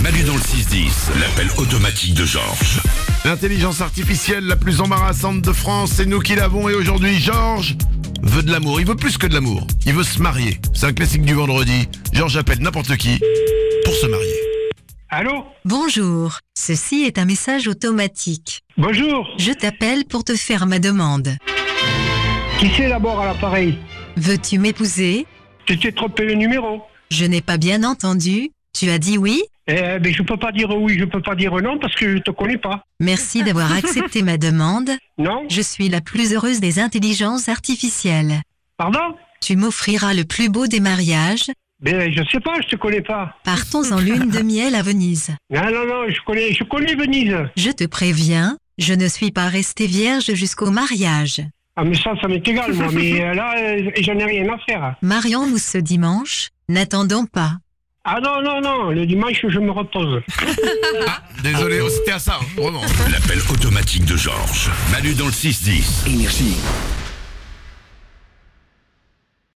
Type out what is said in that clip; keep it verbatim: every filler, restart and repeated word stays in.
Manu dans le six dix, l'appel automatique de Georges. L'intelligence artificielle la plus embarrassante de France, c'est nous qui l'avons et aujourd'hui, Georges veut de l'amour. Il veut plus que de l'amour. Il veut se marier. C'est un classique du vendredi. Georges appelle n'importe qui pour se marier. Allô? Bonjour, ceci est un message automatique. Bonjour. Je t'appelle pour te faire ma demande. Qui c'est d'abord à l'appareil? Veux-tu m'épouser? Tu t'es trompé le numéro. Je n'ai pas bien entendu. Tu as dit oui? Eh ben, je peux pas dire oui, je peux pas dire non parce que je te connais pas. Merci d'avoir accepté ma demande. Non? Je suis la plus heureuse des intelligences artificielles. Pardon? Tu m'offriras le plus beau des mariages. Ben, je sais pas, je te connais pas. Partons en lune de miel à Venise. Non, non, non, je connais, je connais Venise. Je te préviens, je ne suis pas restée vierge jusqu'au mariage. Ah, mais ça, ça m'est égal, moi, mais euh, là, euh, j'en ai rien à faire. Marions-nous ce dimanche. N'attendons pas. Ah non, non, non, le dimanche, je me repose. Ah, désolé, c'était à ça, hein, vraiment. L'appel automatique de Georges. Manu dans le six dix. Énergie.